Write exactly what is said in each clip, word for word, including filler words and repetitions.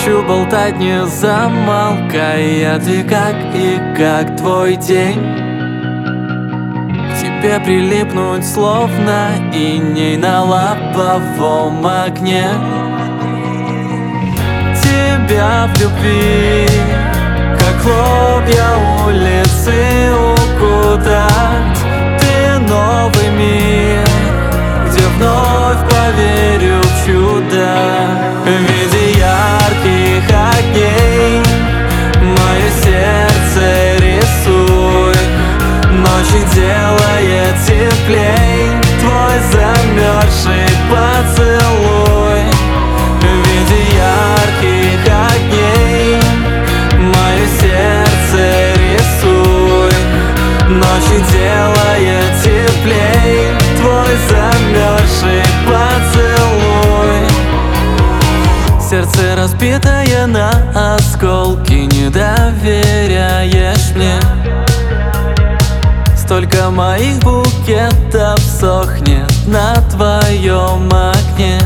Хочу болтать, не замолкая. Ты как и как твой день. К тебе прилипнуть словно иней на лобовом окне. Тебя в любви, как хлопья улицы, укутать. Ты новый мир, где вновь поверю в чудо. В виде ярких огней мое сердце рисуй. Ночи делает теплей твой замерзший поцелуй. В виде ярких огней мое сердце рисуй. Ночи делает теплей твой замерзший поцелуй. Сердце разбитое на осколки, не доверяешь мне. Столько моих букетов сохнет на твоем окне.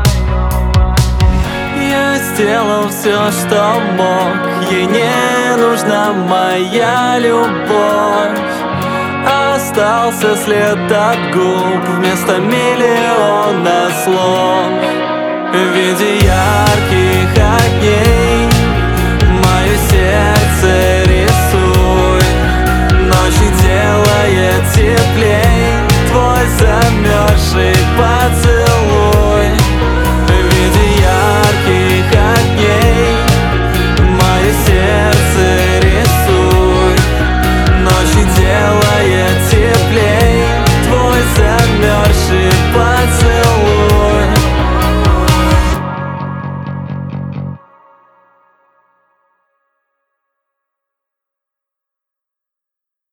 Я сделал все, что мог, ей не нужна моя любовь. Остался след от губ вместо миллиона слов. В виде ярких огней мое сердце рисуй. Ночи делает теплей твой замерзший поцелуй.